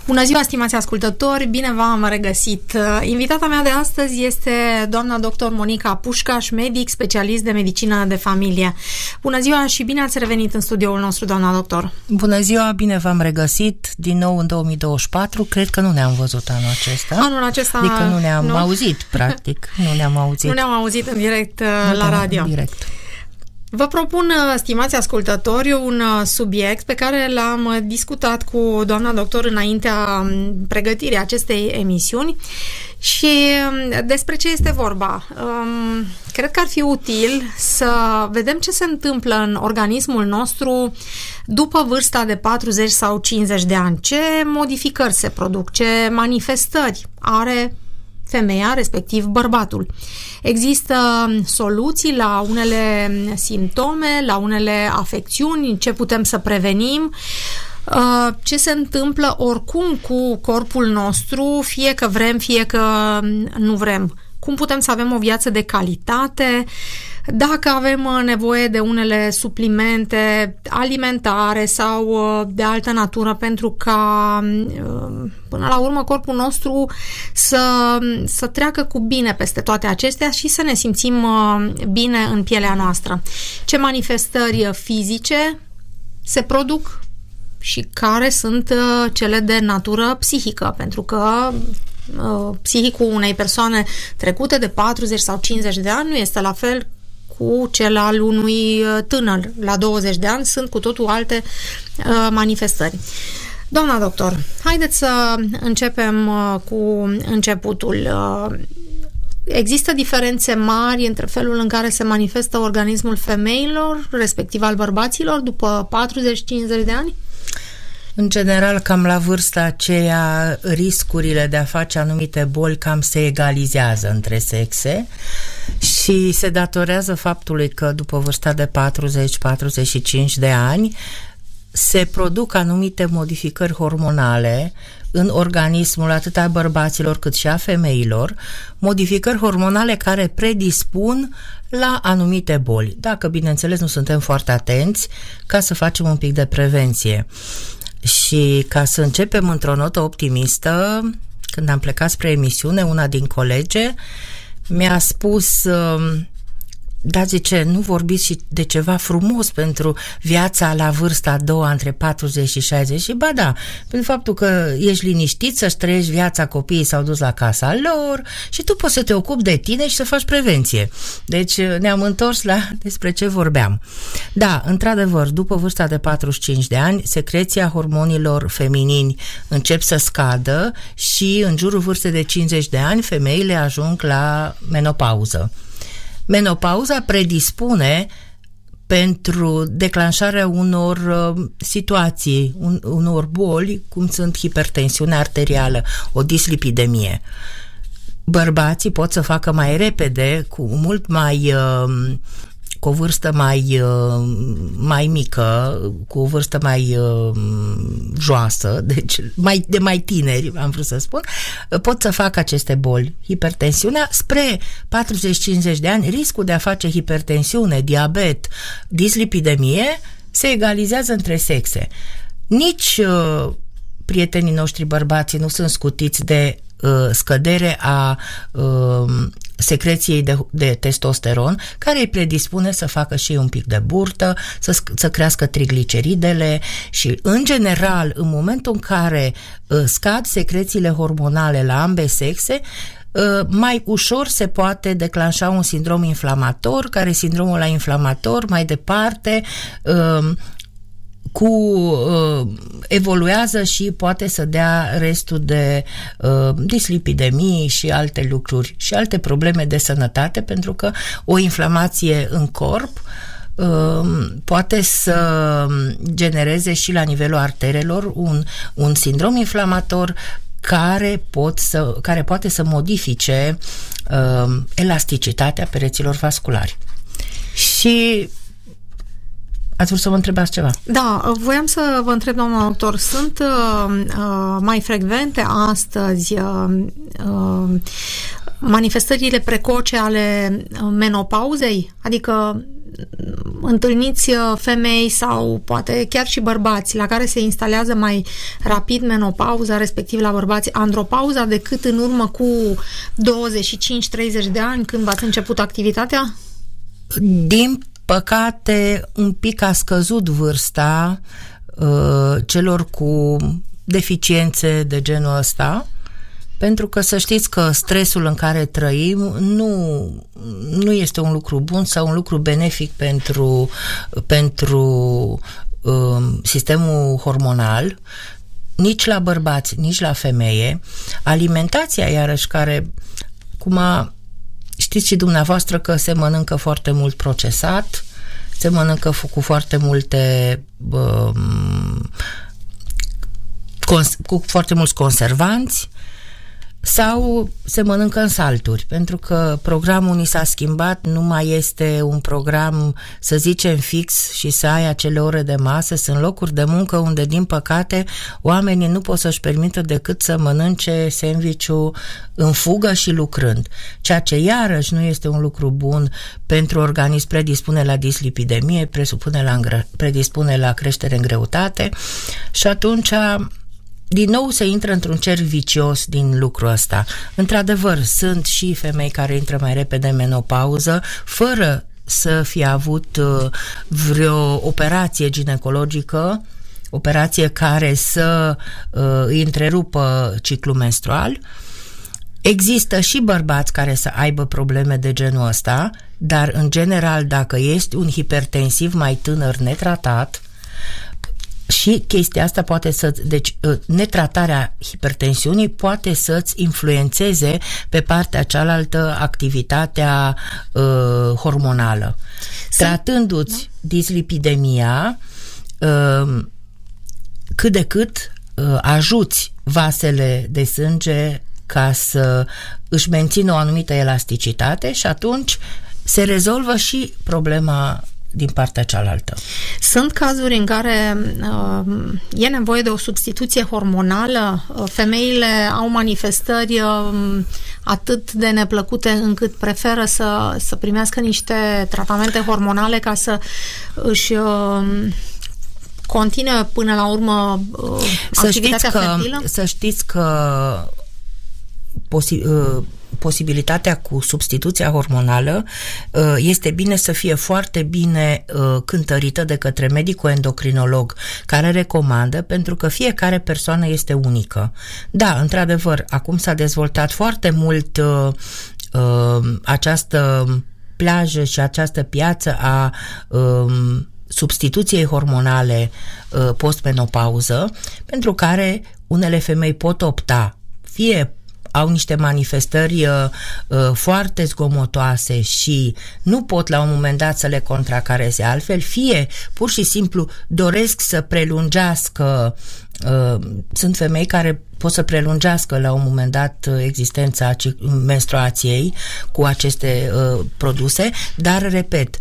Bună ziua, stimați ascultători, bine v-am regăsit. Invitata mea de astăzi este doamna dr. Monica Pușcaș, medic, specialist de medicină de familie. Bună ziua și bine ați revenit în studioul nostru, doamna doctor. Bună ziua, bine v-am regăsit din nou în 2024. Cred că nu ne-am văzut anul acesta. Anul acesta... Adică nu ne-am auzit, practic. Nu ne-am auzit. Nu ne-am auzit în direct la radio. În direct. Vă propun, stimați ascultători, un subiect pe care l-am discutat cu doamna doctor înaintea pregătirii acestei emisiuni și despre ce este vorba. Cred că ar fi util să vedem ce se întâmplă în organismul nostru după vârsta de 40 sau 50 de ani. Ce modificări se produc, ce manifestări are femeia, respectiv bărbatul. Există soluții la unele simptome, la unele afecțiuni, ce putem să prevenim, ce se întâmplă oricum cu corpul nostru, fie că vrem, fie că nu vrem. Cum putem să avem o viață de calitate, dacă avem nevoie de unele suplimente alimentare sau de altă natură pentru ca până la urmă corpul nostru să treacă cu bine peste toate acestea și să ne simțim bine în pielea noastră. Ce manifestări fizice se produc și care sunt cele de natură psihică, pentru că psihicul unei persoane trecute de 40 sau 50 de ani nu este la fel cu cel al unui tânăr la 20 de ani, sunt cu totul alte manifestări. Doamna doctor, haideți să începem cu începutul. Există diferențe mari între felul în care se manifestă organismul femeilor, respectiv al bărbaților, după 40-50 de ani? În general, cam la vârsta aceea, riscurile de a face anumite boli cam se egalizează între sexe și se datorează faptului că după vârsta de 40-45 de ani se produc anumite modificări hormonale în organismul atât a bărbaților cât și a femeilor, modificări hormonale care predispun la anumite boli, dacă, bineînțeles, nu suntem foarte atenți ca să facem un pic de prevenție. Și ca să începem într-o notă optimistă, când am plecat spre emisiune, una din colege mi-a spus: da, zice, nu vorbiți și de ceva frumos pentru viața la vârsta a doua între 40 și 60? Și ba da, pentru faptul că ești liniștit să-și trăiești viața, copiii s-au dus la casa lor și tu poți să te ocupi de tine și să faci prevenție. Deci ne-am întors la despre ce vorbeam. Da, într-adevăr, după vârsta de 45 de ani, secreția hormonilor feminini încep să scadă și în jurul vârstei de 50 de ani femeile ajung la menopauză. Menopauza predispune pentru declanșarea unor situații, unor boli, cum sunt hipertensiunea arterială, o dislipidemie. Bărbații pot să facă mai repede, cu o vârstă mai mică, cu o vârstă mai joasă, deci mai tineri, am vrut să spun, pot să facă aceste boli. Hipertensiunea, spre 40-50 de ani, riscul de a face hipertensiune, diabet, dislipidemie se egalizează între sexe. Nici prietenii noștri bărbații nu sunt scutiți de scădere a secreției de testosteron, care îi predispune să facă și un pic de burtă, să crească trigliceridele și, în general, în momentul în care scad secrețiile hormonale la ambele sexe, mai ușor se poate declanșa un sindrom inflamator, care sindromul ăla inflamator mai departe evoluează și poate să dea restul de dislipidemii și alte lucruri și alte probleme de sănătate, pentru că o inflamație în corp poate să genereze și la nivelul arterelor un sindrom inflamator care poate să modifice elasticitatea pereților vasculari. Și ați vrut să vă întrebați ceva? Da, voiam să vă întreb, doamna doctor, sunt mai frecvente astăzi manifestările precoce ale menopauzei? Adică întâlniți femei sau poate chiar și bărbați la care se instalează mai rapid menopauza, respectiv la bărbați andropauza, decât în urmă cu 25-30 de ani când v-ați început activitatea? Din păcate, un pic a scăzut vârsta celor cu deficiențe de genul ăsta, pentru că să știți că stresul în care trăim nu este un lucru bun sau un lucru benefic pentru sistemul hormonal, nici la bărbați, nici la femeie. Alimentația, iarăși, care, știți și dumneavoastră că se mănâncă foarte mult procesat, se mănâncă cu foarte multe cu foarte mulți conservanți, sau se mănâncă în salturi, pentru că programul ni s-a schimbat, nu mai este un program, să zicem, fix și să ai acele ore de masă. Sunt locuri de muncă unde, din păcate, oamenii nu pot să-și permită decât să mănânce sandwich-ul în fugă și lucrând, ceea ce iarăși nu este un lucru bun pentru organism, predispune la dislipidemie, predispune la creștere în greutate și atunci din nou se intră într-un cerc vicios din lucrul ăsta. Într-adevăr, sunt și femei care intră mai repede în menopauză fără să fie avut vreo operație ginecologică, operație care să îi întrerupă ciclul menstrual. Există și bărbați care să aibă probleme de genul ăsta, dar în general, dacă ești un hipertensiv mai tânăr netratat, și chestia asta poate deci netratarea hipertensiunii poate să-ți influențeze pe partea cealaltă activitatea hormonală. Tratându-ți dislipidemia, cât de cât ajuți vasele de sânge ca să își mențină o anumită elasticitate și atunci se rezolvă și problema din partea cealaltă. Sunt cazuri în care e nevoie de o substituție hormonală? Femeile au manifestări atât de neplăcute încât preferă să primească niște tratamente hormonale ca să își continue până la urmă activitatea fertilă? Să știți că posibilitatea cu substituția hormonală este bine să fie foarte bine cântărită de către medicul endocrinolog care recomandă, pentru că fiecare persoană este unică. Da, într-adevăr, acum s-a dezvoltat foarte mult această plajă și această piață a substituției hormonale post-menopauză, pentru care unele femei pot opta, fie au niște manifestări foarte zgomotoase și nu pot la un moment dat să le contracareze altfel, fie pur și simplu doresc să prelungească, sunt femei care pot să prelungească la un moment dat existența menstruației cu aceste produse, dar, repet,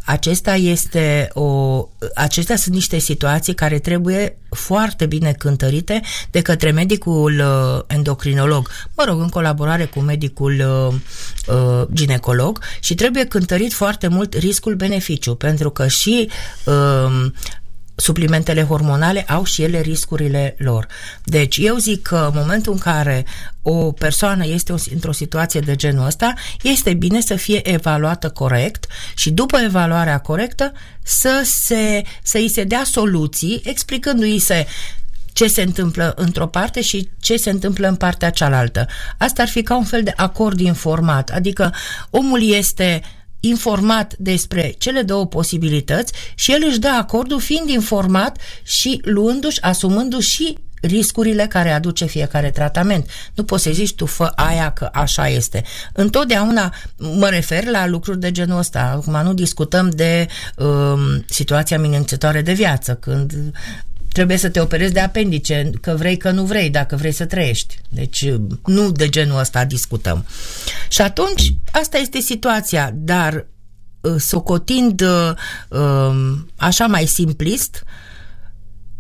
acestea sunt niște situații care trebuie foarte bine cântărite de către medicul endocrinolog, în colaborare cu medicul ginecolog, și trebuie cântărit foarte mult riscul-beneficiu, pentru că și suplimentele hormonale au și ele riscurile lor. Deci eu zic că în momentul în care o persoană este într-o situație de genul ăsta, este bine să fie evaluată corect și după evaluarea corectă să îi se dea soluții, explicându-i se ce se întâmplă într-o parte și ce se întâmplă în partea cealaltă. Asta ar fi ca un fel de acord informat, adică omul este informat despre cele două posibilități și el își dă acordul fiind informat și asumându-și și riscurile care aduce fiecare tratament. Nu poți să zici tu fă aia că așa este. Întotdeauna mă refer la lucruri de genul ăsta. Acum nu discutăm de situația amenințătoare de viață, când trebuie să te operezi de apendice, că vrei, că nu vrei, dacă vrei să trăiești. Deci nu de genul ăsta discutăm. Și atunci, asta este situația, dar socotind așa mai simplist,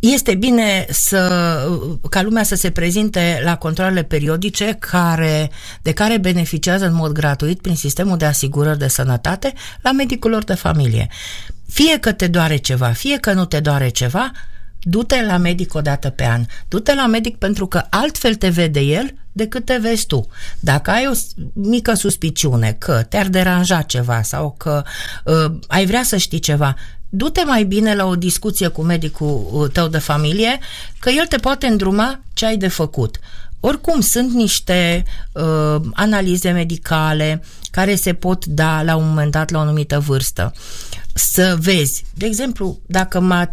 Este bine ca lumea să se prezinte la controalele periodice de care beneficiază în mod gratuit prin sistemul de asigurări de sănătate la medicul lor de familie. Fie că te doare ceva, fie că nu te doare ceva, du-te la medic o dată pe an. Du-te la medic pentru că altfel te vede el decât te vezi tu. Dacă ai o mică suspiciune că te-ar deranja ceva sau că ai vrea să știi ceva, du-te mai bine la o discuție cu medicul tău de familie, că el te poate îndruma ce ai de făcut. Oricum, sunt niște analize medicale care se pot da la un moment dat la o anumită vârstă. Să vezi, de exemplu, dacă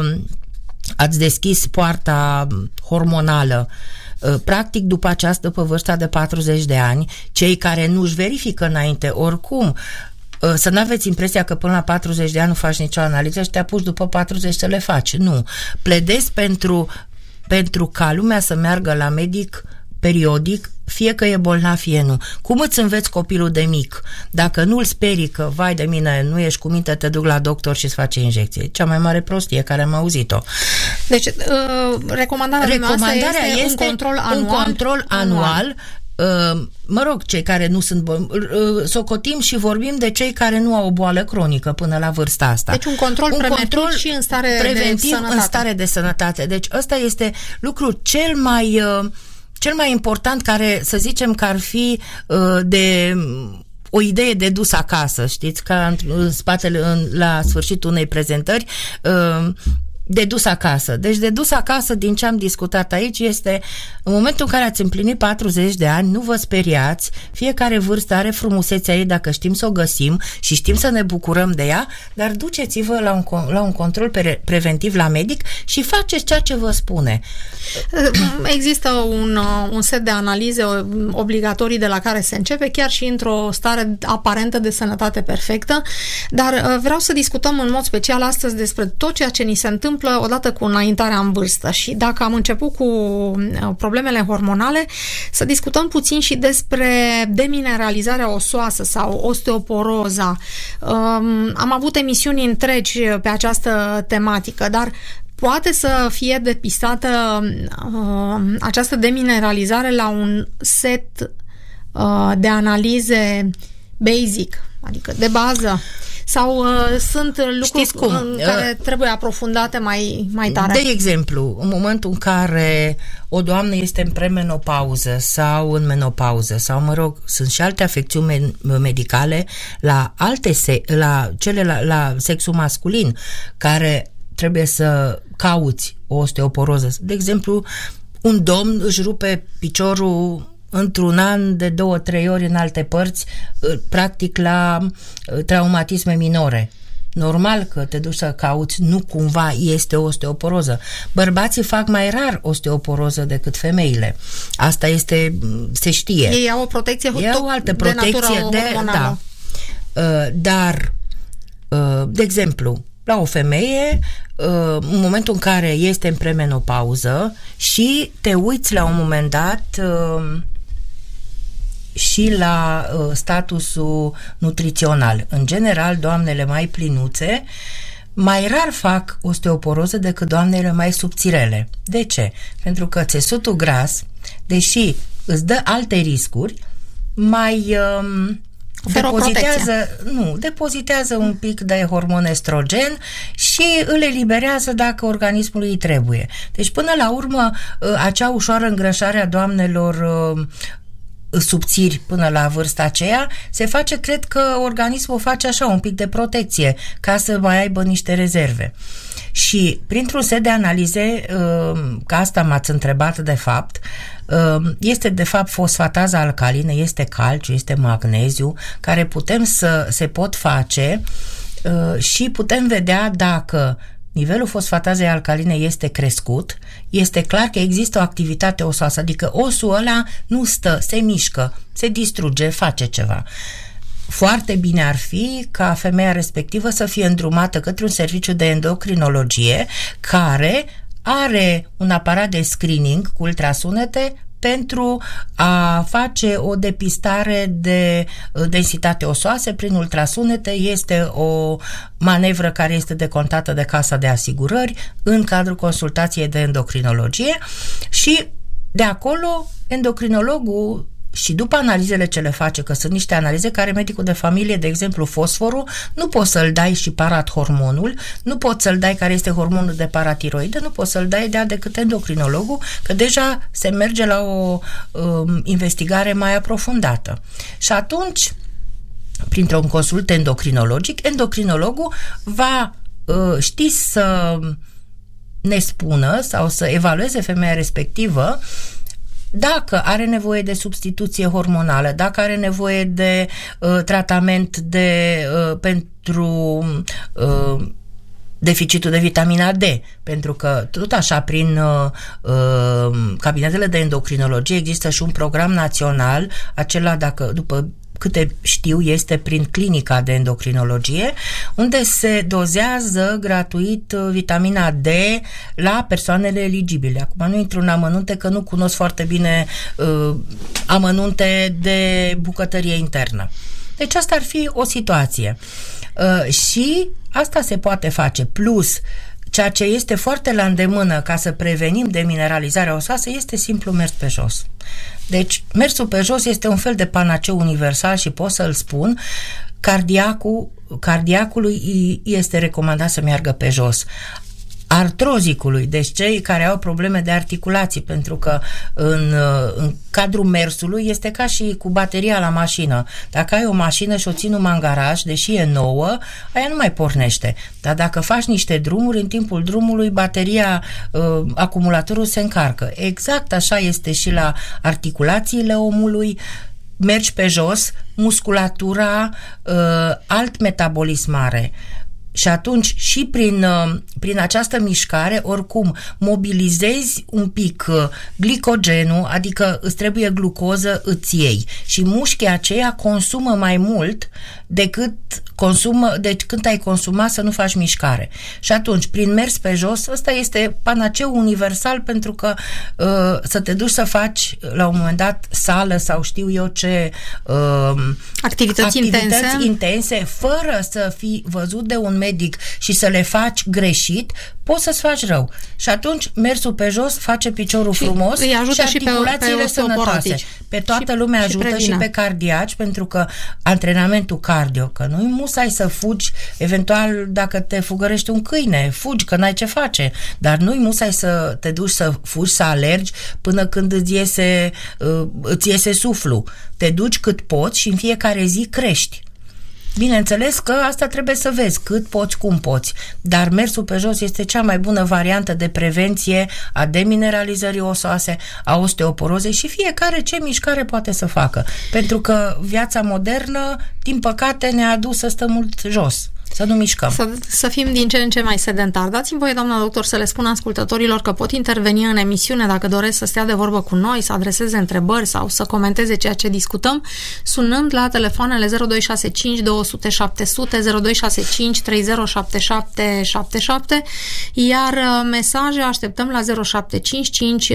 ați deschis poarta hormonală, practic după vârsta de 40 de ani, cei care nu-și verifică înainte oricum, să nu aveți impresia că până la 40 de ani nu faci nicio analiză și te apuci după 40 să le faci. Nu. Pledez pentru ca lumea să meargă la medic periodic, fie că e bolnav, fie nu. Cum îți înveți copilul de mic? Dacă nu îl sperii că, vai de mine, nu ești cu minte, te duc la doctor și îți face injecție. Cea mai mare prostie care am auzit-o. Deci, recomandarea este un control anual. Un control anual. Mă rog, cei care nu sunt socotim și vorbim de cei care nu au o boală cronică până la vârsta asta. Deci un control preventiv și în stare preventiv de sănătate. În stare de sănătate. Deci ăsta este lucrul cel mai important, care să zicem că ar fi de o idee de dus acasă, știți, ca în spatele, la sfârșitul unei prezentări, de dus acasă. Deci de dus acasă, din ce am discutat aici, este în momentul în care ați împlinit 40 de ani, nu vă speriați, fiecare vârstă are frumusețea ei dacă știm să o găsim și știm să ne bucurăm de ea, dar duceți-vă la un control preventiv la medic și faceți ceea ce vă spune. Există un set de analize obligatorii de la care se începe, chiar și într-o stare aparentă de sănătate perfectă, dar vreau să discutăm în mod special astăzi despre tot ceea ce ni se întâmplă odată cu înaintarea în vârstă și dacă am început cu problemele hormonale, să discutăm puțin și despre demineralizarea osoasă sau osteoporoza. Am avut emisiuni întregi pe această tematică, dar poate să fie depistată această demineralizare la un set de analize basic, adică de bază? Sau sunt lucruri care trebuie aprofundate mai tare? De exemplu, în momentul în care o doamnă este în premenopauză sau în menopauză, sau mă rog, sunt și alte afecțiuni medicale la sexul masculin, care trebuie să cauți o osteoporoză. De exemplu, un domn își rupe piciorul într-un an de 2-3 ori în alte părți, practic la traumatisme minore. Normal că te duci să cauți, nu cumva este o osteoporoză. Bărbații fac mai rar osteoporoză decât femeile. Asta se știe. Ei au o protecție o altă protecție hormonală. Dar, de exemplu, la o femeie, în momentul în care este în premenopauză și te uiți la un moment dat și la statusul nutrițional. În general, doamnele mai plinuțe mai rar fac osteoporoză decât doamnele mai subțirele. De ce? Pentru că țesutul gras, deși îți dă alte riscuri, mai depozitează un pic de hormon estrogen și îl eliberează dacă organismul îi trebuie. Deci, până la urmă, acea ușoară îngrășare a doamnelor subțiri până la vârsta aceea se face, cred că organismul face așa un pic de protecție ca să mai aibă niște rezerve. Și printr-un set de analize, că asta m-ați întrebat de fapt, este de fapt fosfataza alcalină, este calciu, este magneziu, care se pot face și putem vedea dacă nivelul fosfatazei alcaline este crescut, este clar că există o activitate osoasă, adică osul ăla nu stă, se mișcă, se distruge, face ceva. Foarte bine ar fi ca femeia respectivă să fie îndrumată către un serviciu de endocrinologie care are un aparat de screening cu ultrasunete pentru a face o depistare de densitate osoasă prin ultrasunete. Este o manevră care este decontată de Casa de Asigurări în cadrul consultației de endocrinologie și de acolo endocrinologul, și după analizele ce le face, că sunt niște analize care medicul de familie, de exemplu fosforul, nu poți să-l dai și parathormonul, nu poți să-l dai care este hormonul de paratiroide, nu poți să-l dai decât endocrinologul, că deja se merge la o investigare mai aprofundată. Și atunci, printr-un consult endocrinologic, endocrinologul va ști să ne spună sau să evalueze femeia respectivă dacă are nevoie de substituție hormonală, dacă are nevoie de tratament pentru deficitul de vitamina D, pentru că tot așa prin cabinetele de endocrinologie există și un program național, acela, dacă după câte știu, este prin clinica de endocrinologie, unde se dozează gratuit vitamina D la persoanele eligibile. Acum nu intru în amănunte, că nu cunosc foarte bine amănunte de bucătărie internă. Deci asta ar fi o situație. Și asta se poate face. Plus, ceea ce este foarte la îndemână ca să prevenim demineralizarea osoasă este simplu mers pe jos. Deci, mersul pe jos este un fel de panaceu universal și pot să-l spun, cardiacului este recomandat să meargă pe jos. Artrozicului, deci cei care au probleme de articulații, pentru că în cadrul mersului este ca și cu bateria la mașină. Dacă ai o mașină și o ții numai în garaj, deși e nouă, aia nu mai pornește. Dar dacă faci niște drumuri, în timpul drumului bateria, acumulatorul se încarcă. Exact așa este și la articulațiile omului. Mergi pe jos, musculatura, alt metabolism are. Și atunci și prin această mișcare, oricum, mobilizezi un pic glicogenul, adică îți trebuie glucoză, îți iei. Și mușchii aceia consumă mai mult decât când ai consumat să nu faci mișcare. Și atunci, prin mers pe jos, ăsta este panaceu universal, pentru că să te duci să faci la un moment dat sală sau știu eu ce activități intense, fără să fii văzut de un medic și să le faci greșit, poți să-ți faci rău. Și atunci mersul pe jos face piciorul frumos și articulațiile sănătoase. Pe toată lumea ajută și pe cardiaci, pentru că antrenamentul cardio, că nu-i musai să fugi, eventual dacă te fugărește un câine, fugi, că n-ai ce face, dar nu-i musai să te duci să fugi, să alergi până când îți iese suflu. Te duci cât poți și în fiecare zi crești. Bineînțeles că asta trebuie să vezi cât poți, cum poți, dar mersul pe jos este cea mai bună variantă de prevenție a demineralizării osoase, a osteoporozei și fiecare ce mișcare poate să facă. Pentru că viața modernă, din păcate, ne-a adus să stăm mult jos. Să nu mișcăm. Să fim din ce în ce mai sedentari. Dați-mi voie, doamna doctor, să le spun ascultătorilor că pot interveni în emisiune dacă doresc să stea de vorbă cu noi, să adreseze întrebări sau să comenteze ceea ce discutăm, sunând la telefoanele 0265 200 700, 0265 307777, iar mesaje așteptăm la 0755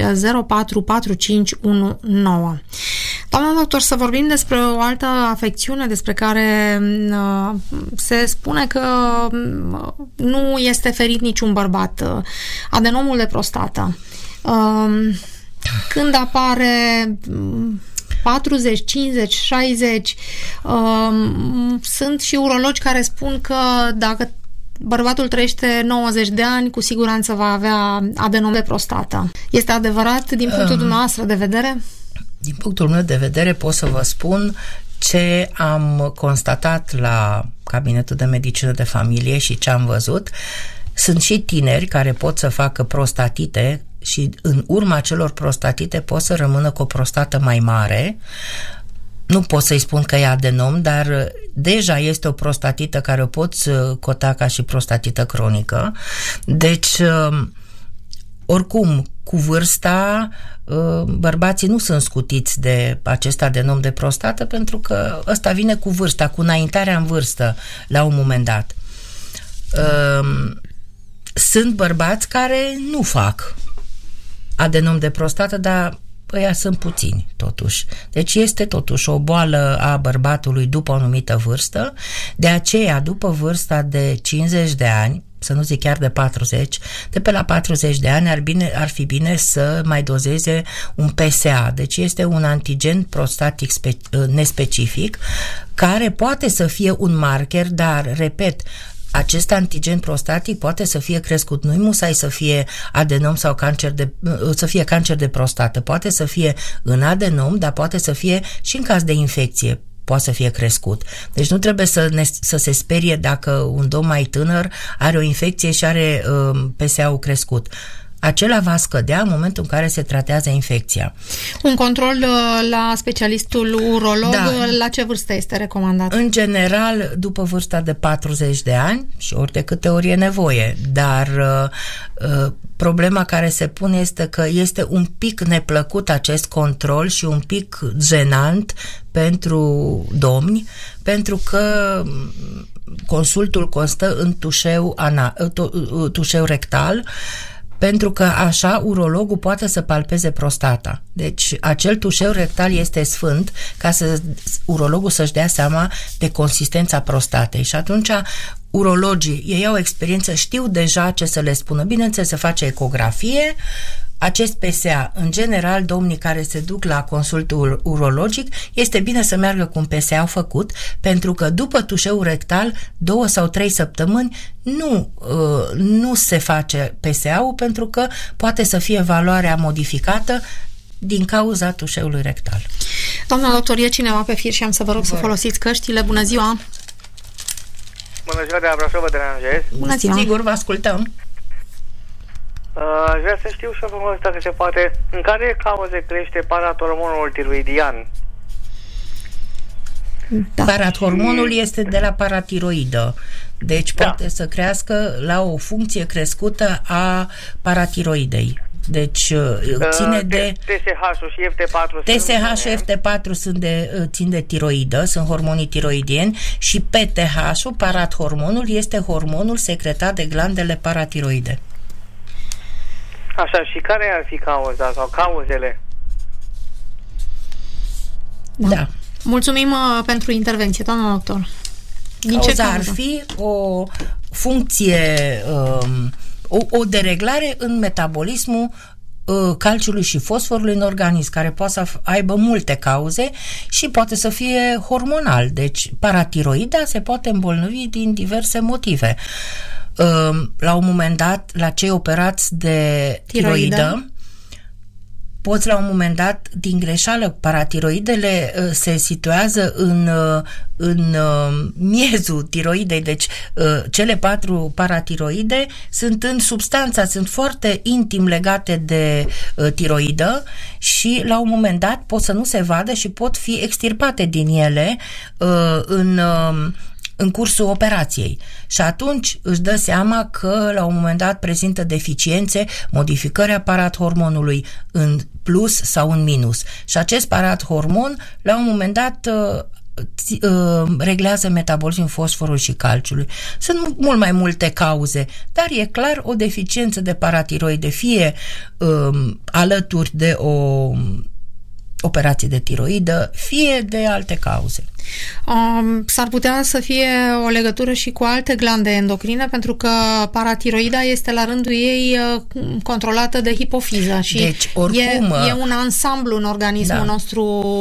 044519. Doamna doctor, să vorbim despre o altă afecțiune despre care se spune că nu este ferit niciun bărbat, adenomul de prostată. Când apare 40, 50, 60, sunt și urologi care spun că dacă bărbatul trăiește 90 de ani, cu siguranță va avea adenom de prostată. Este adevărat din punctul dumneavoastră de vedere? Din punctul meu de vedere pot să vă spun ce am constatat la cabinetul de medicină de familie și ce am văzut. Sunt și tineri care pot să facă prostatite și în urma celor prostatite pot să rămână cu o prostată mai mare. Nu pot să-i spun că e adenom, dar deja este o prostatită care o poți cota ca și prostatită cronică. Deci, oricum, cu vârsta, bărbații nu sunt scutiți de acest adenom de prostată, pentru că ăsta vine cu vârsta, cu înaintarea în vârstă la un moment dat. Sunt bărbați care nu fac adenom de prostată, dar ăia sunt puțini, totuși. Deci este totuși o boală a bărbatului după o anumită vârstă, de aceea, după vârsta de 50 de ani, să nu zic chiar de 40, de pe la 40 de ani ar fi bine să mai dozeze un PSA. Deci este un antigen prostatic nespecific, care poate să fie un marker, dar, repet, acest antigen prostatic poate să fie crescut, nu-i musai să fie adenom sau să fie cancer de prostată. Poate să fie în adenom, dar poate să fie și în caz de infecție poate să fie crescut. Deci nu trebuie să se sperie dacă un domn mai tânăr are o infecție și are PSA-ul crescut. Acela va scădea în momentul în care se tratează infecția. Un control la specialistul urolog, la ce vârstă este recomandat? În general, după vârsta de 40 de ani și ori de câte ori e nevoie, dar problema care se pune este că este un pic neplăcut acest control și un pic jenant pentru domni, pentru că consultul constă în tușeu rectal, pentru că așa urologul poate să palpeze prostata. Deci acel tușeu rectal este sfânt ca urologul să-și dea seama de consistența prostatei și atunci urologii, ei au experiență, știu deja ce să le spună. Bineînțeles, se face ecografie, acest PSA, în general, domnii care se duc la consultul urologic, este bine să meargă cu un PSA făcut, pentru că după tușeul rectal, 2 sau 3 săptămâni, nu se face PSA-ul, pentru că poate să fie valoarea modificată din cauza tușeului rectal. Doamna doctor, e cineva pe fir și am să vă rog să folosiți căștile. Bună ziua! Bună ziua, de la Brașov, vă deranjez. Bună ziua! Sigur, vă ascultăm. Aș vrea să știu și eu, dacă se poate, în care cauze crește parathormonul tiroidian? Da. Parathormonul este de la paratiroidă, deci poate să crească la o funcție crescută a paratiroidei. Deci ține de TSH-ul și FT4. TSH și FT4 țin de tiroidă, sunt hormonii tiroidieni, și PTH-ul, parathormonul, este hormonul secretat de glandele paratiroide. Așa, și care ar fi cauza sau cauzele? Da. Mulțumim pentru intervenție, doamna doctor. Cauza ar fi o funcție, o dereglare în metabolismul calciului și fosforului în organism, care poate să aibă multe cauze și poate să fie hormonal. Deci paratiroida se poate îmbolnăvi din diverse motive. La un moment dat, la cei operați de tiroidă, poți la un moment dat, din greșeală, paratiroidele se situează în miezul tiroidei, deci cele 4 paratiroide sunt în substanța, sunt foarte intim legate de tiroidă și la un moment dat pot să nu se vadă și pot fi extirpate din ele în cursul operației. Și atunci își dă seama că la un moment dat prezintă deficiențe, modificări a parathormonului în plus sau în minus. Și acest parathormon la un moment dat reglează metabolismul fosforului și calciului. Sunt mult mai multe cauze, dar e clar o deficiență de paratiroide, fie alături de o operație de tiroidă, fie de alte cauze. S-ar putea să fie o legătură și cu alte glande endocrine, pentru că paratiroida este la rândul ei controlată de hipofiză și deci, oricum, e un ansamblu în organismul nostru.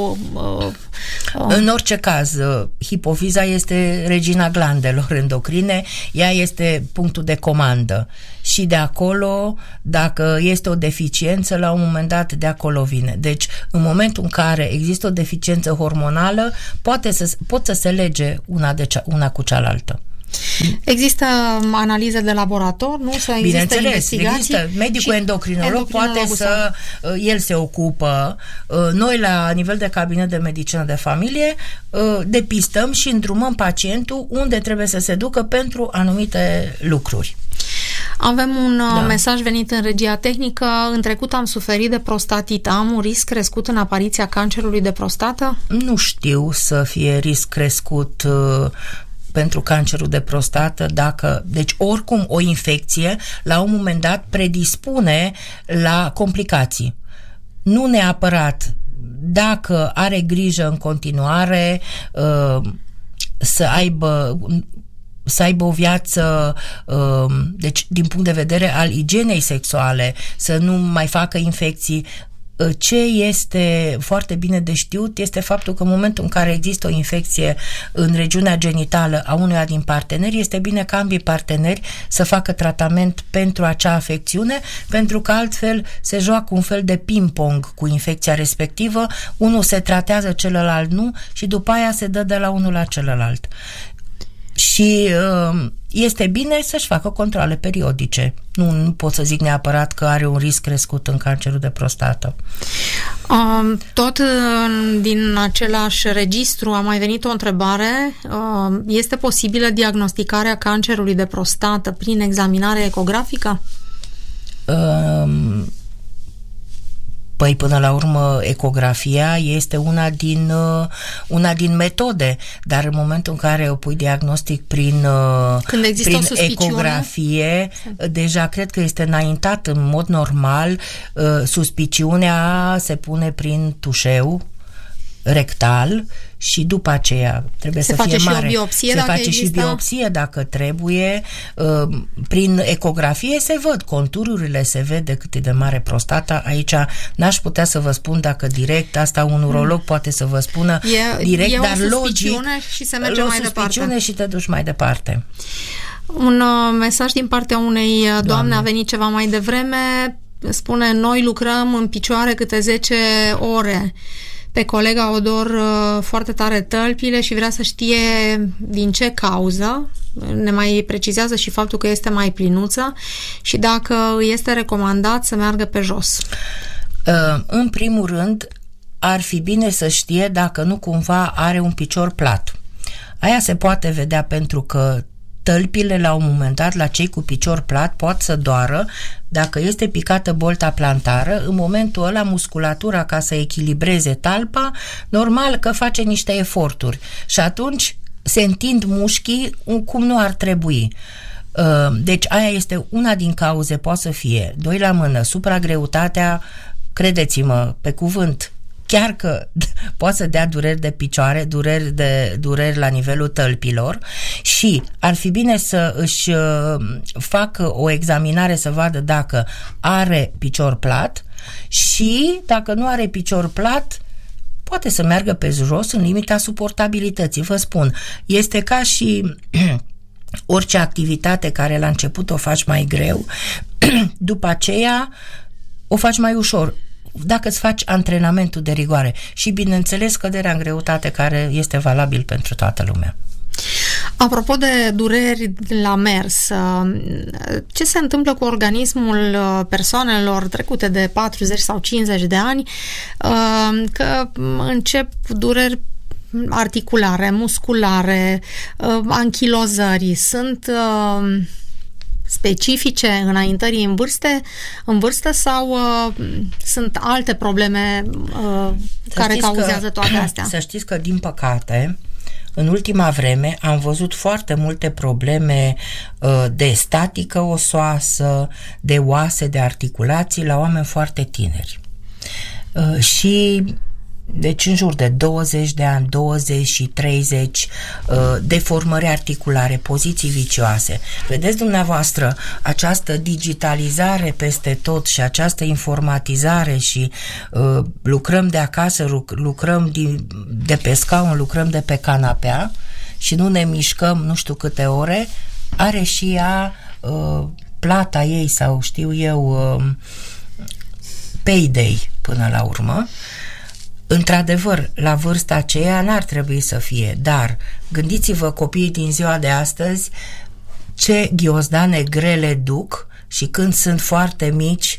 În orice caz, hipofiza este regina glandelor endocrine, ea este punctul de comandă și de acolo, dacă este o deficiență, la un moment dat de acolo vine. Deci, în momentul în care există o deficiență hormonală, pot să se lege una cu cealaltă. Există analize de laborator, nu? Să există investigații? Există. Medicul endocrinolog poate să... El se ocupă. Noi, la nivel de cabinet de medicină de familie, depistăm și îndrumăm pacientul unde trebuie să se ducă pentru anumite lucruri. Avem un mesaj venit în regia tehnică. În trecut am suferit de prostatită. Am un risc crescut în apariția cancerului de prostată? Nu știu să fie risc crescut pentru cancerul de prostată, deci oricum o infecție la un moment dat predispune la complicații. Nu neapărat dacă are grijă în continuare să aibă o viață, deci din punct de vedere al igienei sexuale, să nu mai facă infecții. Ce este foarte bine de știut este faptul că în momentul în care există o infecție în regiunea genitală a unuia din parteneri, este bine ca ambii parteneri să facă tratament pentru acea afecțiune, pentru că altfel se joacă un fel de ping-pong cu infecția respectivă, unul se tratează, celălalt nu, și după aia se dă de la unul la celălalt. Și este bine să-și facă controale periodice. Nu pot să zic neapărat că are un risc crescut în cancerul de prostată. Tot din același registru a mai venit o întrebare. Este posibilă diagnosticarea cancerului de prostată prin examinare ecografică? Păi, până la urmă, ecografia este una din metode, dar în momentul în care o pui diagnostic prin ecografie, deja cred că este înaintat în mod normal. Suspiciunea se pune prin tușeu rectal și după aceea trebuie să fie mare. Se face și biopsie dacă trebuie. Prin ecografie se văd contururile, se vede cât e de mare prostata. Aici n-aș putea să vă spun dacă direct, asta un urolog poate să vă spună direct, dar logic, și se merge mai departe. Și te duci mai departe. Un mesaj din partea unei doamne a venit ceva mai devreme. Spune: noi lucrăm în picioare câte 10 ore. Pe colega o dor foarte tare tălpile și vrea să știe din ce cauză. Ne mai precizează și faptul că este mai plinuță și dacă este recomandat să meargă pe jos. În primul rând, ar fi bine să știe dacă nu cumva are un picior plat. Aia se poate vedea pentru că tălpile, la un moment dat, la cei cu picior plat, pot să doară dacă este picată bolta plantară. În momentul ăla, musculatura, ca să echilibreze talpa, normal că face niște eforturi și atunci se întind mușchii cum nu ar trebui. Deci aia este una din cauze, poate să fie, doi la mână, supragreutatea, credeți-mă, pe cuvânt, chiar că poate să dea dureri de picioare, dureri la nivelul tălpilor, și ar fi bine să își facă o examinare să vadă dacă are picior plat și dacă nu are picior plat, poate să meargă pe jos în limita suportabilității. Vă spun, este ca și orice activitate care la început o faci mai greu, după aceea o faci mai ușor dacă îți faci antrenamentul de rigoare și, bineînțeles, scăderea în greutate, care este valabil pentru toată lumea. Apropo de dureri la mers, ce se întâmplă cu organismul persoanelor trecute de 40 sau 50 de ani, că încep dureri articulare, musculare, anchilozări? Sunt specifice înaintării în vârstă sau sunt alte probleme care cauzează toate astea? Să știți că, din păcate, în ultima vreme am văzut foarte multe probleme de statică osoasă, de oase, de articulații la oameni foarte tineri. Și deci în jur de 20 de ani, 20 și 30, deformări articulare, poziții vicioase. Vedeți dumneavoastră această digitalizare peste tot și această informatizare și lucrăm de acasă, lucrăm de pe scaun, lucrăm de pe canapea și nu ne mișcăm nu știu câte ore, are și ea plata ei sau știu eu payday până la urmă. Într-adevăr, la vârsta aceea n-ar trebui să fie, dar gândiți-vă copiii din ziua de astăzi ce ghiozdane grele duc și când sunt foarte mici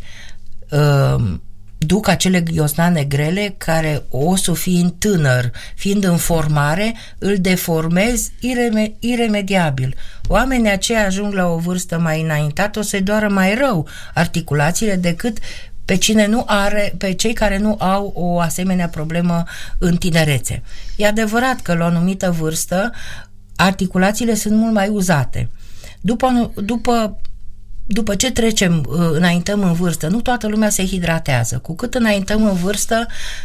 duc acele ghiozdane grele care osul fiind tânăr, fiind în formare, îl deformez iremediabil. Oamenii aceia ajung la o vârstă mai înaintată, o să-i doară mai rău articulațiile decât pe cei care nu au o asemenea problemă în tinerețe. E adevărat că la o anumită vârstă articulațiile sunt mult mai uzate. După ce înaintăm în vârstă, nu toată lumea se hidratează. Cu cât înaintăm în vârstă,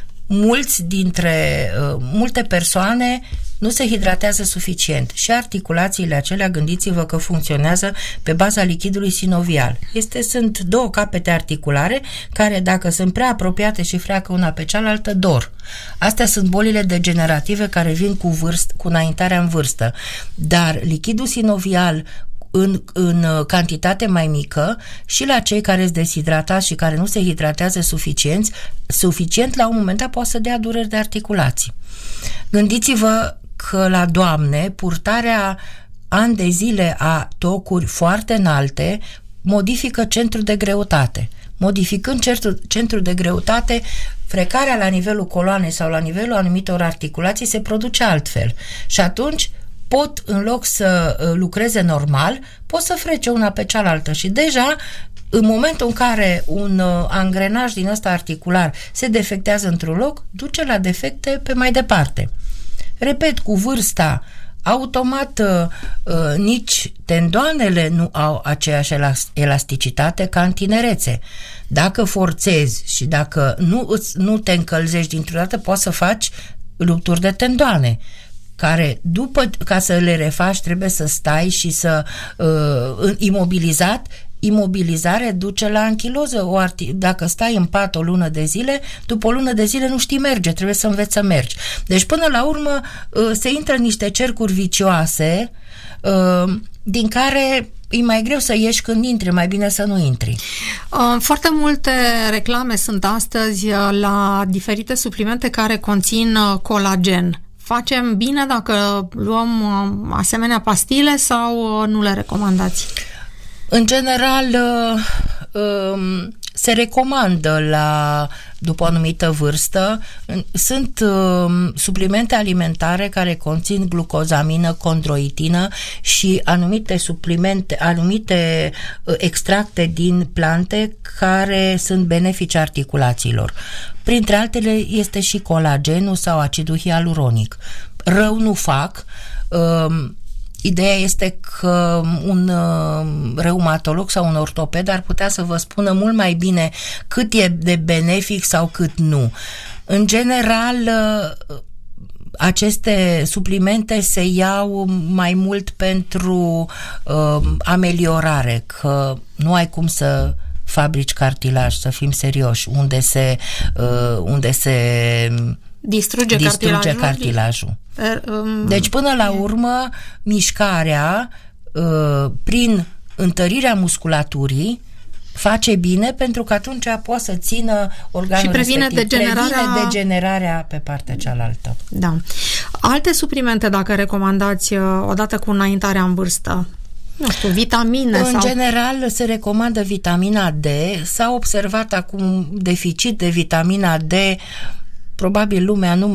multe persoane nu se hidratează suficient și articulațiile acelea, gândiți-vă că funcționează pe baza lichidului sinovial. Sunt două capete articulare care, dacă sunt prea apropiate și freacă una pe cealaltă, dor. Astea sunt bolile degenerative care vin cu înaintarea în vârstă. Dar lichidul sinovial în cantitate mai mică și la cei care sunt deshidratați și care nu se hidratează suficient, la un moment dat poate să dea dureri de articulații. Gândiți-vă că la doamne, purtarea ani de zile a tocuri foarte înalte modifică centrul de greutate. Modificând centrul de greutate, frecarea la nivelul coloanei sau la nivelul anumitor articulații se produce altfel. Și atunci în loc să lucreze normal, pot să frece una pe cealaltă și deja în momentul în care un angrenaj din ăsta articular se defectează într-un loc, duce la defecte pe mai departe. Repet, cu vârsta, automat nici tendoanele nu au aceeași elasticitate ca în tinerețe. Dacă forțezi și dacă nu te încălzești dintr-o dată, poți să faci rupturi de tendoane, care ca să le refaci trebuie să stai și să imobilizat. Imobilizare duce la anchiloză. Dacă stai în pat o lună de zile, după o lună de zile nu știi merge, trebuie să înveți să mergi. Deci până la urmă se intră în niște cercuri vicioase din care e mai greu să ieși când intri, mai bine să nu intri. Foarte multe reclame sunt astăzi la diferite suplimente care conțin colagen. Facem bine dacă luăm asemenea pastile sau nu le recomandați? În general, se recomandă după o anumită vârstă. Sunt suplimente alimentare care conțin glucozamină, condroitină și anumite extracte din plante care sunt benefice articulațiilor. Printre altele este și colagenul sau acidul hialuronic. Rău nu fac. Ideea este că un reumatolog sau un ortoped ar putea să vă spună mult mai bine cât e de benefic sau cât nu. În general, aceste suplimente se iau mai mult pentru ameliorare, că nu ai cum să fabrici cartilaj, să fim serioși, unde se distruge cartilajul. Deci, până la urmă, mișcarea, prin întărirea musculaturii, face bine, pentru că atunci poate să țină organul și previne degenerarea pe partea cealaltă. Da. Alte suplimente, dacă recomandați, odată cu înaintarea în vârstă? Nu știu, vitamine în general se recomandă vitamina D. S-a observat acum deficit de vitamina D. Probabil lumea nu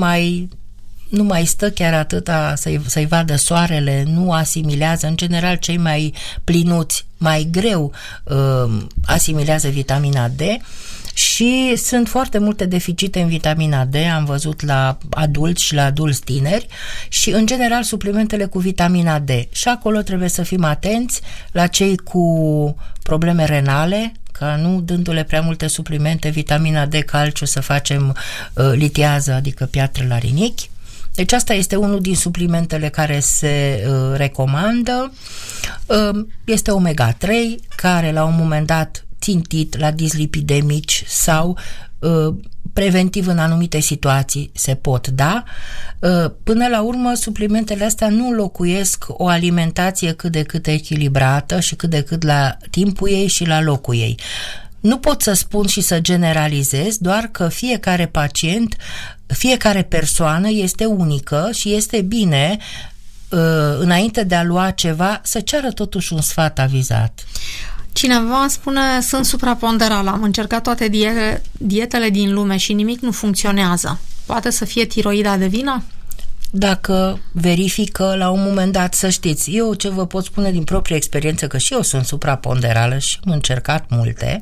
mai stă chiar atâta să-i vadă soarele, nu asimilează. În general, cei mai plinuți mai greu asimilează vitamina D și sunt foarte multe deficite în vitamina D, am văzut la adulți și la adulți tineri și, în general, suplimentele cu vitamina D. Și acolo trebuie să fim atenți la cei cu probleme renale, ca nu dându-le prea multe suplimente, vitamina D, calciu, să facem litiază, adică piatră la rinichi. Deci asta este unul din suplimentele care se recomandă. Este omega-3, care la un moment dat țintit la dislipidemici sau preventiv în anumite situații se pot da. Până la urmă, suplimentele astea nu înlocuiesc o alimentație cât de cât echilibrată și cât de cât la timpul ei și la locul ei. Nu pot să spun și să generalizez, doar că fiecare pacient, fiecare persoană este unică și este bine, înainte de a lua ceva, să ceară totuși un sfat avizat. Cineva spune, sunt supraponderal, am încercat toate dietele din lume și nimic nu funcționează. Poate să fie tiroida de vină? Dacă verifică la un moment dat, să știți, eu ce vă pot spune din proprie experiență, că și eu sunt supraponderală și am încercat multe,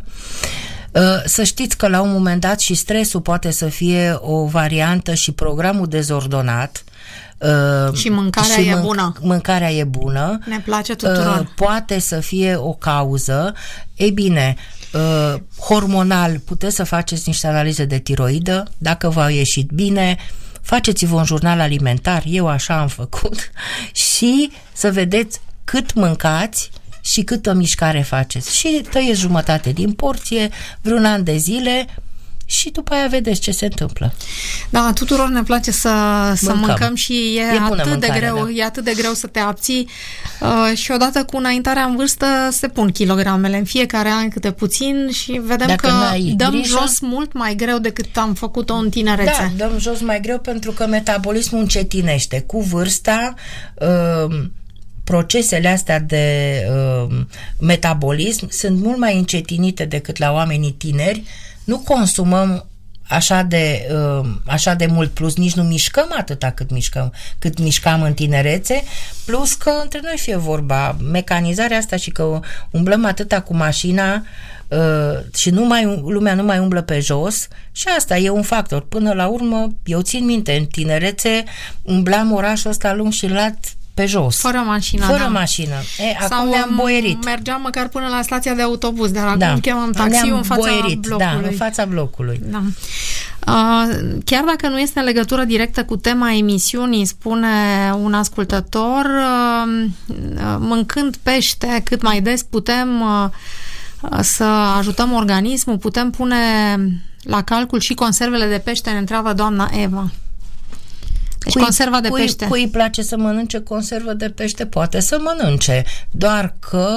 să știți că la un moment dat și stresul poate să fie o variantă și programul dezordonat și mâncarea e bună. Mâncarea e bună. Ne place tuturor. Poate să fie o cauză. Ei bine, hormonal puteți să faceți niște analize de tiroidă, dacă v-au ieșit bine, faceți-vă un jurnal alimentar, eu așa am făcut, și să vedeți cât mâncați și câtă mișcare faceți. Și tăieți jumătate din porție, vreun an de zile, și după aia vedeți ce se întâmplă. Da, tuturor ne place să mâncăm și e atât de greu, da. E atât de greu să te abții și odată cu înaintarea în vârstă se pun kilogramele în fiecare an câte puțin și vedem dacă că dăm grijă, jos mult mai greu decât am făcut-o în tinerețe. Da, dăm jos mai greu pentru că metabolismul încetinește. Cu vârsta procesele astea de metabolism sunt mult mai încetinite decât la oamenii tineri. Nu așa de mult, plus nici nu mișcăm atâta cât mișcam în tinerețe, plus că între noi fie vorba, mecanizarea asta și că umblăm atâta cu mașina și lumea nu mai umblă pe jos, și asta e un factor. Până la urmă, eu țin minte, în tinerețe umblam orașul ăsta lung și lat pe jos. Fără mașină. Acum ne-am boierit. Mergeam măcar până la stația de autobuz, dar acum chemam taxiul în fața blocului. Da, în fața blocului. Da. Chiar dacă nu este în legătură directă cu tema emisiunii, spune un ascultător, mâncând pește cât mai des putem să ajutăm organismul, putem pune la calcul și conservele de pește, ne întreabă doamna Eva. Deci conserva de pește. Cui îi place să mănânce conservă de pește, poate să mănânce. Doar că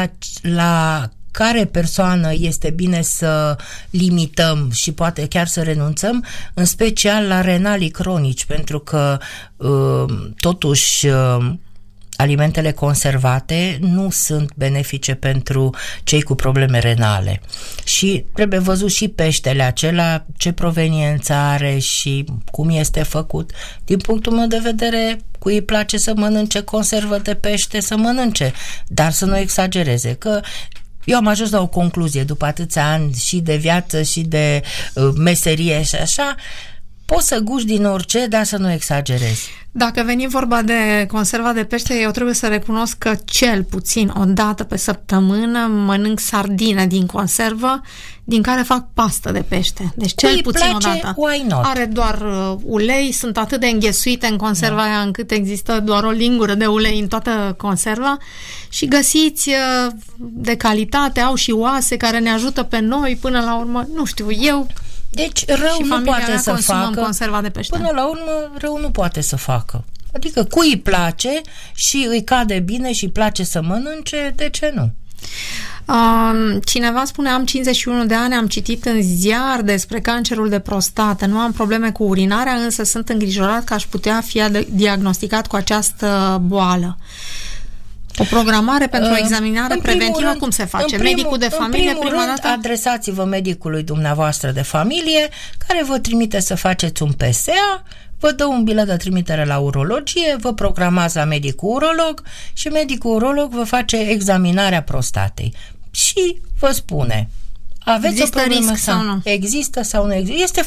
la care persoană este bine să limităm și poate chiar să renunțăm, în special la renalii cronici, pentru că totuși alimentele conservate nu sunt benefice pentru cei cu probleme renale. Și trebuie văzut și peștele acela, ce proveniență are și cum este făcut. Din punctul meu de vedere, cui îi place să mănânce conservă de pește, să mănânce, dar să nu exagereze, că eu am ajuns la o concluzie după atâția ani și de viață și de meserie și așa. Poți să guști din orice, dar să nu exagerezi. Dacă veni vorba de conserva de pește, eu trebuie să recunosc că cel puțin o dată pe săptămână mănânc sardine din conservă, din care fac pastă de pește. Deci cel puțin o dată. Are doar ulei, sunt atât de înghesuite în conserva aia încât există doar o lingură de ulei în toată conserva și găsiți de calitate, au și oase care ne ajută pe noi până la urmă, nu știu, eu. Deci rău nu poate să facă. Conserva de pește. Până la urmă, rău nu poate să facă. Adică cui îi place și îi cade bine și îi place să mănânce, de ce nu? Cineva spune, am 51 de ani, am citit în ziar despre cancerul de prostată, nu am probleme cu urinarea, însă sunt îngrijorat că aș putea fi diagnosticat cu această boală. O programare pentru o examinare preventivă, cum se face? Medicul de familie, prima dată? Adresați-vă medicului dumneavoastră de familie, care vă trimite să faceți un PSA, vă dă un bilet de trimitere la urologie, vă programați la medicul urolog și medicul urolog vă face examinarea prostatei. Și vă spune, aveți o problemă sau nu? Există sau nu există? Este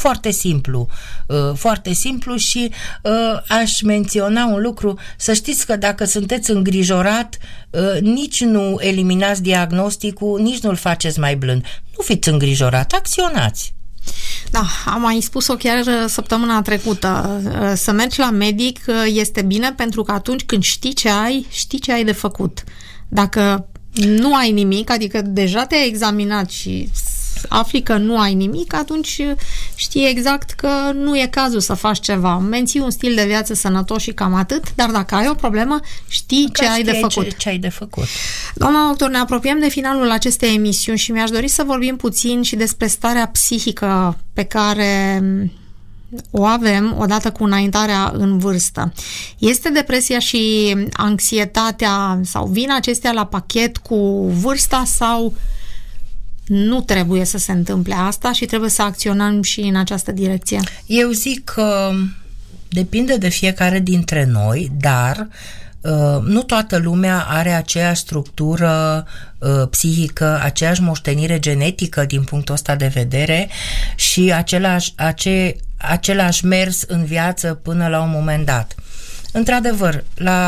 foarte simplu și aș menționa un lucru, să știți că dacă sunteți îngrijorat, nici nu eliminați diagnosticul, nici nu-l faceți mai blând. Nu fiți îngrijorat, acționați. Da, am mai spus-o chiar săptămâna trecută. Să mergi la medic este bine pentru că atunci când știi ce ai de făcut. Dacă nu ai nimic, adică deja te-ai examinat și afli că nu ai nimic, atunci știi exact că nu e cazul să faci ceva. Menții un stil de viață sănătos și cam atât, dar dacă ai o problemă, știi ce ai de făcut. Ce ai de făcut. Doamna doctor, ne apropiem de finalul acestei emisiuni și mi-aș dori să vorbim puțin și despre starea psihică pe care o avem odată cu înaintarea în vârstă. Este depresia și anxietatea sau vin acestea la pachet cu vârsta sau nu trebuie să se întâmple asta și trebuie să acționăm și în această direcție? Eu zic că depinde de fiecare dintre noi, dar nu toată lumea are aceeași structură psihică, aceeași moștenire genetică din punctul ăsta de vedere și același mers în viață până la un moment dat. Într-adevăr,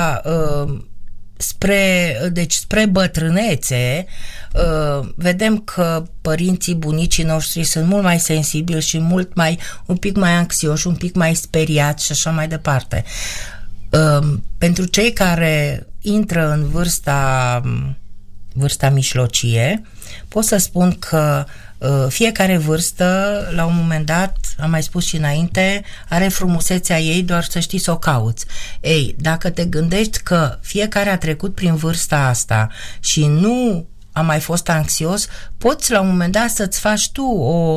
spre bătrânețe, vedem că părinții, bunicii noștri sunt mult mai sensibili și un pic mai anxioși, un pic mai speriați și așa mai departe. Pentru cei care intră în vârsta mijlocie, pot să spun că fiecare vârstă, la un moment dat, am mai spus și înainte, are frumusețea ei, doar să știi să o cauți. Ei, dacă te gândești că fiecare a trecut prin vârsta asta și nu a mai fost anxios, poți la un moment dat să-ți faci tu o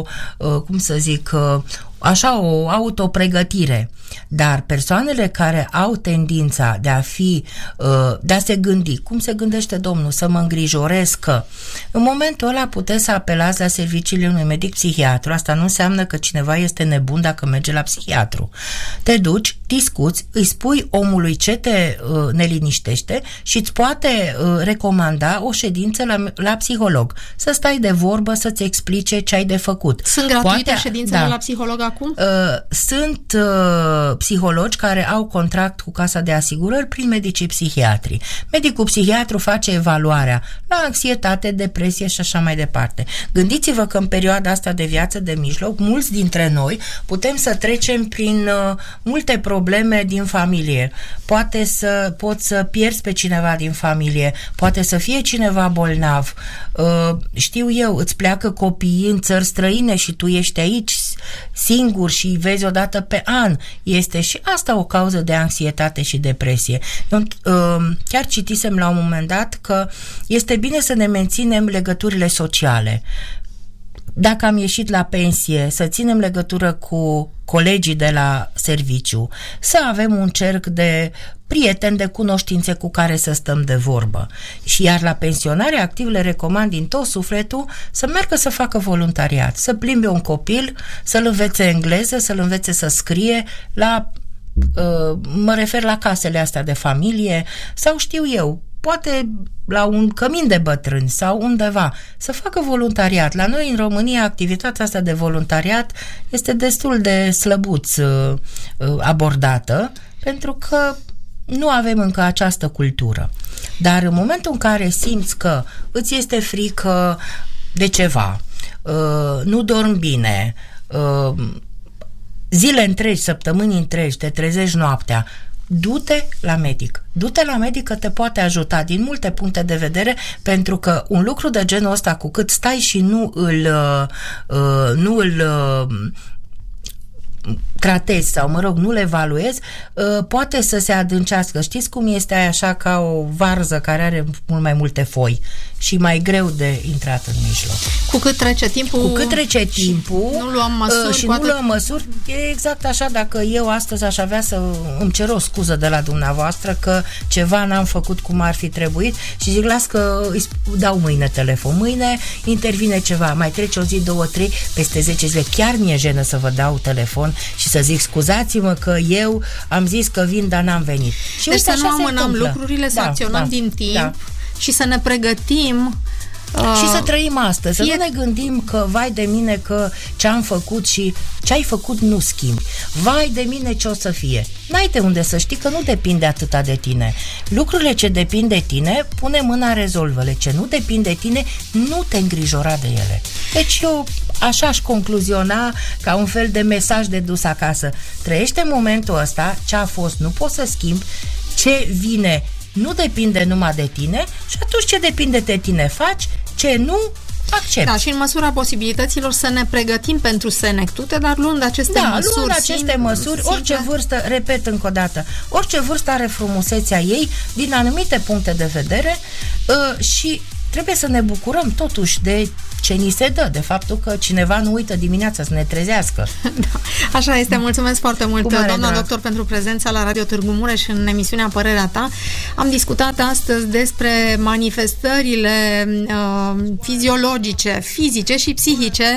autopregătire. Dar persoanele care au tendința de a se gândi, cum se gândește domnul, să mă îngrijorez că, în momentul ăla puteți să apelați la serviciile unui medic psihiatru. Asta nu înseamnă că cineva este nebun dacă merge la psihiatru. Te duci, discuți, îi spui omului ce te neliniștește și îți poate recomanda o ședință la psiholog. Să stai de vorbă, să-ți explice ce ai de făcut. Sunt gratuite ședințele la psiholog acum? Sunt psihologi care au contract cu Casa de Asigurări prin medicii psihiatri. Medicul psihiatru face evaluarea la anxietate, depresie și așa mai departe. Gândiți-vă că în perioada asta de viață de mijloc, mulți dintre noi putem să trecem prin multe probleme din familie. Poți să pierzi pe cineva din familie, poate să fie cineva bolnav, știu eu, îți pleacă copiii în țări străine și tu ești aici singur și îi vezi odată pe an. Este și asta o cauză de anxietate și depresie. Eu chiar citisem la un moment dat că este bine să ne menținem legăturile sociale. Dacă am ieșit la pensie, să ținem legătură cu colegii de la serviciu, să avem un cerc de prieteni, de cunoștințe cu care să stăm de vorbă. Și iar la pensionare activ le recomand din tot sufletul să meargă să facă voluntariat, să plimbe un copil, să-l învețe engleză, să-l învețe să scrie mă refer la casele astea de familie sau știu eu, poate la un cămin de bătrâni sau undeva, să facă voluntariat. La noi, în România, activitatea asta de voluntariat este destul de slăbuț abordată, pentru că nu avem încă această cultură. Dar în momentul în care simți că îți este frică de ceva, nu dormi bine, zile întregi, săptămâni întregi, te trezești noaptea, du-te la medic. Du-te la medic că te poate ajuta din multe puncte de vedere, pentru că un lucru de genul ăsta, cu cât stai și nu îl tratezi sau, nu le evaluezi, poate să se adâncească. Știți cum este aia, așa ca o varză care are mult mai multe foi și mai greu de intrat în mijloc. Cu cât trece timpul, nu luăm măsuri, nu luăm măsuri, e exact așa. Dacă eu astăzi aș avea să îmi cer o scuză de la dumneavoastră că ceva n-am făcut cum ar fi trebuit și zic, las că îi dau mâine telefon, mâine intervine ceva, mai trece o zi, 2, 3, peste 10 zile, chiar mi-e jenă să vă dau telefon și să zic, scuzați-mă că eu am zis că vin, dar n-am venit. Și deci să nu amânăm lucrurile, să acționăm din timp și să ne pregătim și să trăim astăzi, să nu ne gândim că vai de mine că ce-am făcut și ce ai făcut nu schimbi. Vai de mine ce o să fie. N-ai de unde să știi că nu depinde atâta de tine. Lucrurile ce depind de tine, pune mâna, rezolvă-le. Ce nu depinde de tine, nu te îngrijora de ele. Deci eu așa aș concluziona, ca un fel de mesaj de dus acasă. Trăiește momentul ăsta, ce a fost nu poți să schimbi, ce vine nu depinde numai de tine și atunci ce depinde de tine faci, ce nu accepti. Da, și în măsura posibilităților să ne pregătim pentru senectute, dar luând aceste măsuri, orice vârstă, repet încă o dată, orice vârstă are frumusețea ei din anumite puncte de vedere și trebuie să ne bucurăm totuși de ce ni se dă, de faptul că cineva nu uită dimineața să ne trezească. Da, așa este, mulțumesc foarte mult, doamna doctor, pentru prezența la Radio Târgu Mureș în emisiunea Părerea Ta. Am discutat astăzi despre manifestările fiziologice, fizice și psihice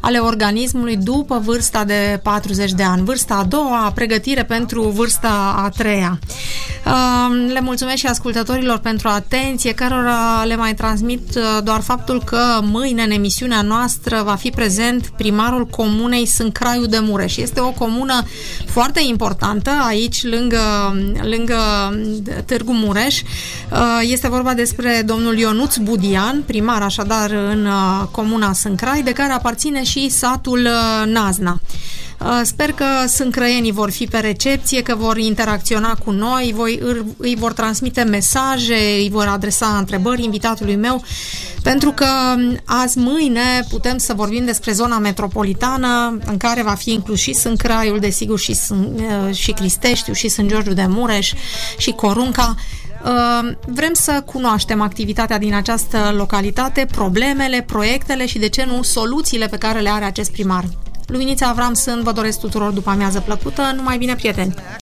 ale organismului după vârsta de 40 de ani. Vârsta a doua, pregătire pentru vârsta a treia. Le mulțumesc și ascultătorilor pentru atenție, cărora le mai transmit doar faptul că mâine în emisiunea noastră va fi prezent primarul comunei Sâncraiu de Mureș. Este o comună foarte importantă aici, lângă Târgu Mureș. Este vorba despre domnul Ionuț Budian, primar așadar în comuna Sâncrai, de care aparține și satul Nazna. Sper că sâncrăienii vor fi pe recepție, că vor interacționa cu noi, îi vor transmite mesaje, îi vor adresa întrebări invitatului meu, pentru că mâine putem să vorbim despre zona metropolitană, în care va fi inclus și Sâncraiul, desigur, și Cristeștiu, și Sânt Georgiu de Mureș, și Corunca. Vrem să cunoaștem activitatea din această localitate, problemele, proiectele și, de ce nu, soluțiile pe care le are acest primar. Luminița Avram sunt, vă doresc tuturor după amiază plăcută, numai bine, prieteni!